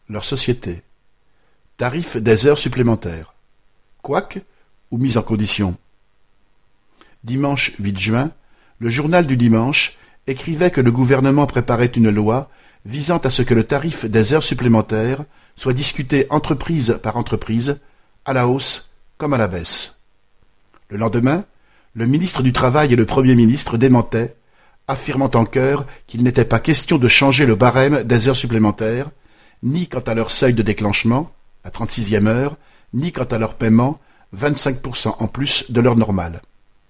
leur société. Tarif des heures supplémentaires. Couac ou mise en condition? Dimanche 8 juin, le journal du dimanche écrivait que le gouvernement préparait une loi visant à ce que le tarif des heures supplémentaires soit discuté entreprise par entreprise, à la hausse comme à la baisse. Le lendemain, le ministre du Travail et le Premier ministre démentaient, affirmant en chœur qu'il n'était pas question de changer le barème des heures supplémentaires, ni quant à leur seuil de déclenchement, la 36e heure, ni quant à leur paiement, 25% en plus de l'heure normale.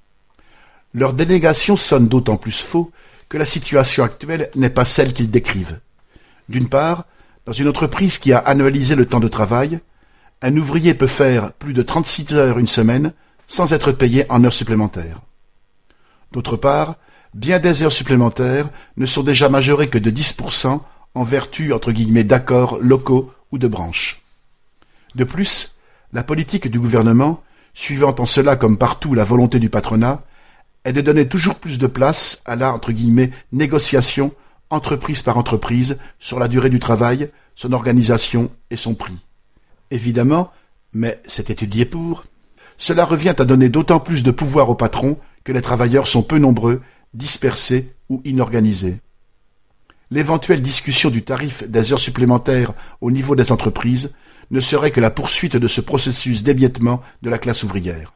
Leur dénégation sonne d'autant plus faux que la situation actuelle n'est pas celle qu'ils décrivent. D'une part, dans une entreprise qui a annualisé le temps de travail, un ouvrier peut faire plus de 36 heures une semaine sans être payé en heures supplémentaires. D'autre part, bien des heures supplémentaires ne sont déjà majorées que de 10% en vertu entre guillemets d'accords locaux ou de branches. De plus, la politique du gouvernement, suivant en cela comme partout la volonté du patronat, est de donner toujours plus de place à la entre guillemets négociation entreprise par entreprise sur la durée du travail, son organisation et son prix. Évidemment, mais c'est étudié pour, cela revient à donner d'autant plus de pouvoir aux patrons que les travailleurs sont peu nombreux, dispersés ou inorganisés. L'éventuelle discussion du tarif des heures supplémentaires au niveau des entreprises ne serait que la poursuite de ce processus d'émiettement de la classe ouvrière.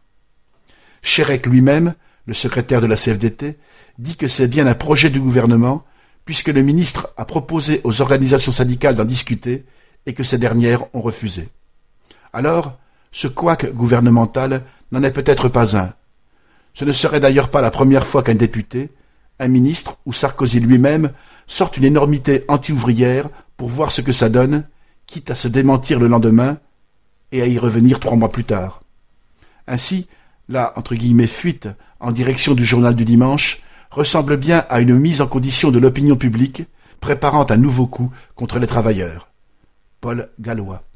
Chérec lui-même, le secrétaire de la CFDT, dit que c'est bien un projet du gouvernement, puisque le ministre a proposé aux organisations syndicales d'en discuter et que ces dernières ont refusé. Alors, ce couac gouvernemental n'en est peut-être pas un. Ce ne serait d'ailleurs pas la première fois qu'un député, un ministre ou Sarkozy lui-même sortent une énormité anti-ouvrière pour voir ce que ça donne, quitte à se démentir le lendemain et à y revenir 3 mois plus tard. Ainsi, la entre guillemets fuite en direction du journal du dimanche ressemble bien à une mise en condition de l'opinion publique préparant un nouveau coup contre les travailleurs. Paul Gallois.